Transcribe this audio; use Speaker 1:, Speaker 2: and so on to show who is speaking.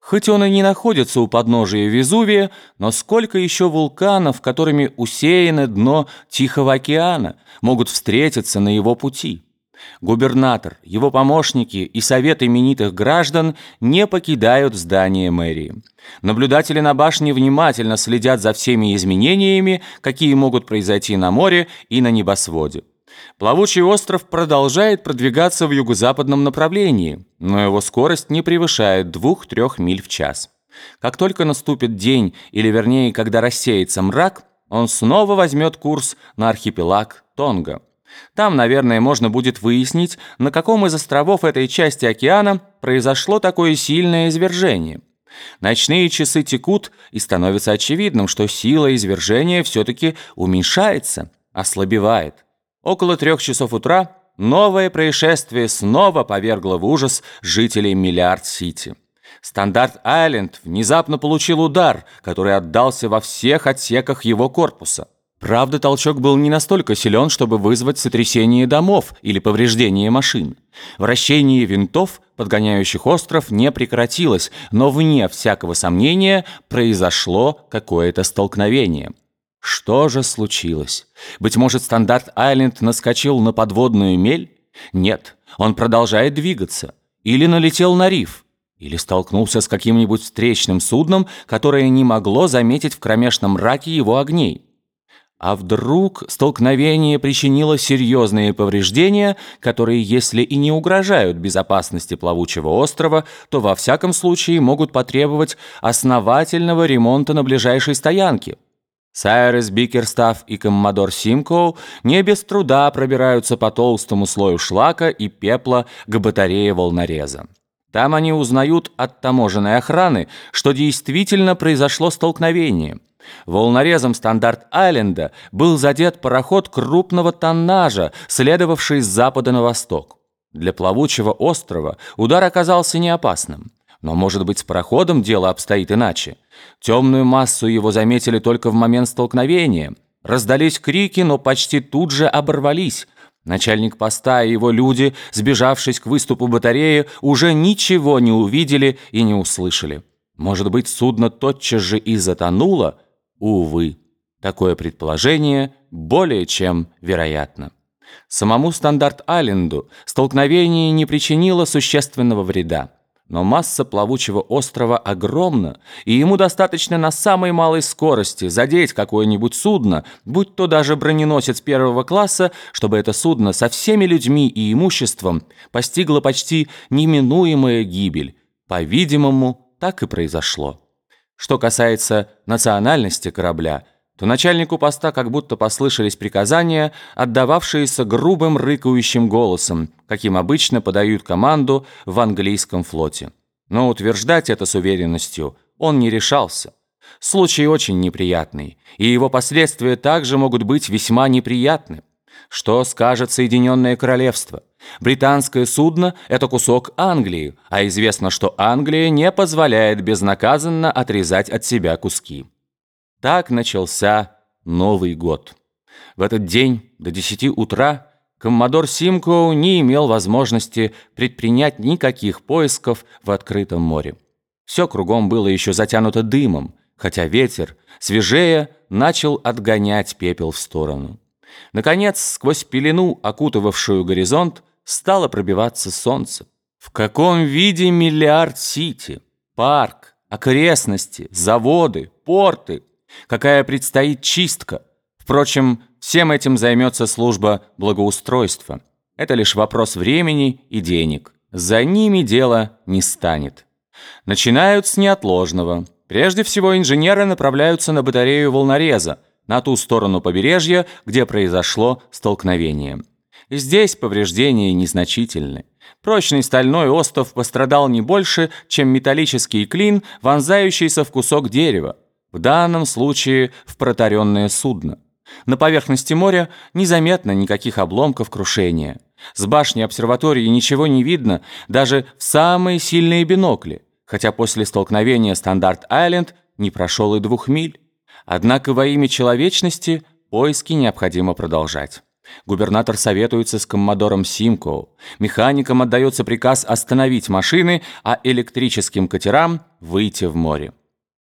Speaker 1: Хоть он и не находится у подножия Везувия, но сколько еще вулканов, которыми усеяно дно Тихого океана, могут встретиться на его пути? Губернатор, его помощники и совет именитых граждан не покидают здание мэрии. Наблюдатели на башне внимательно следят за всеми изменениями, какие могут произойти на море и на небосводе. Плавучий остров продолжает продвигаться в юго-западном направлении, но его скорость не превышает 2-3 миль в час. Как только наступит день, или вернее, когда рассеется мрак, он снова возьмет курс на архипелаг Тонга. Там, наверное, можно будет выяснить, на каком из островов этой части океана произошло такое сильное извержение. Ночные часы текут, и становится очевидным, что сила извержения все-таки уменьшается, ослабевает. Около 3 часов утра новое происшествие снова повергло в ужас жителей Миллиард-Сити. Стандарт-Айленд внезапно получил удар, который отдался во всех отсеках его корпуса. Правда, толчок был не настолько силен, чтобы вызвать сотрясение домов или повреждение машин. Вращение винтов, подгоняющих остров, не прекратилось, но вне всякого сомнения произошло какое-то столкновение. Что же случилось? Быть может, Стандарт-Айленд наскочил на подводную мель? Нет, он продолжает двигаться. Или налетел на риф. Или столкнулся с каким-нибудь встречным судном, которое не могло заметить в кромешном мраке его огней. А вдруг столкновение причинило серьезные повреждения, которые, если и не угрожают безопасности плавучего острова, то во всяком случае могут потребовать основательного ремонта на ближайшей стоянке. Сайрес Бикерстафф и коммодор Симкоу не без труда пробираются по толстому слою шлака и пепла к батарее волнореза. Там они узнают от таможенной охраны, что действительно произошло столкновение. Волнорезом Стандарт-Айленда был задет пароход крупного тоннажа, следовавший с запада на восток. Для плавучего острова удар оказался неопасным. Но, может быть, с пароходом дело обстоит иначе. Темную массу его заметили только в момент столкновения. Раздались крики, но почти тут же оборвались. Начальник поста и его люди, сбежавшись к выступу батареи, уже ничего не увидели и не услышали. Может быть, судно тотчас же и затонуло? Увы, такое предположение более чем вероятно. Самому Стандарт-Айленду столкновение не причинило существенного вреда. Но масса плавучего острова огромна, и ему достаточно на самой малой скорости задеть какое-нибудь судно, будь то даже броненосец первого класса, чтобы это судно со всеми людьми и имуществом постигло почти неминуемая гибель. По-видимому, так и произошло. Что касается национальности корабля, то начальнику поста как будто послышались приказания, отдававшиеся грубым рыкающим голосом, каким обычно подают команду в английском флоте. Но утверждать это с уверенностью он не решался. Случай очень неприятный, и его последствия также могут быть весьма неприятны. Что скажет Соединенное Королевство? Британское судно – это кусок Англии, а известно, что Англия не позволяет безнаказанно отрезать от себя куски. Так начался Новый год. В этот день до 10 утра коммодор Симкоу не имел возможности предпринять никаких поисков в открытом море. Все кругом было еще затянуто дымом, хотя ветер, свежея, начал отгонять пепел в сторону. Наконец, сквозь пелену, окутывавшую горизонт, стало пробиваться солнце. В каком виде Миллиард-Сити? Парк, окрестности, заводы, порты? Какая предстоит чистка? Впрочем, всем этим займется служба благоустройства. Это лишь вопрос времени и денег. За ними дело не станет. Начинают с неотложного. Прежде всего, инженеры направляются на батарею волнореза, на ту сторону побережья, где произошло столкновение. Здесь повреждения незначительны. Прочный стальной остов пострадал не больше, чем металлический клин, вонзающийся в кусок дерева. В данном случае в протаренное судно. На поверхности моря незаметно никаких обломков крушения. С башни обсерватории ничего не видно даже в самые сильные бинокли, хотя после столкновения Стандарт-Айленд не прошел и 2 миль. Однако во имя человечности поиски необходимо продолжать. Губернатор советуется с коммодором Симкоу. Механикам отдается приказ остановить машины, а электрическим катерам выйти в море.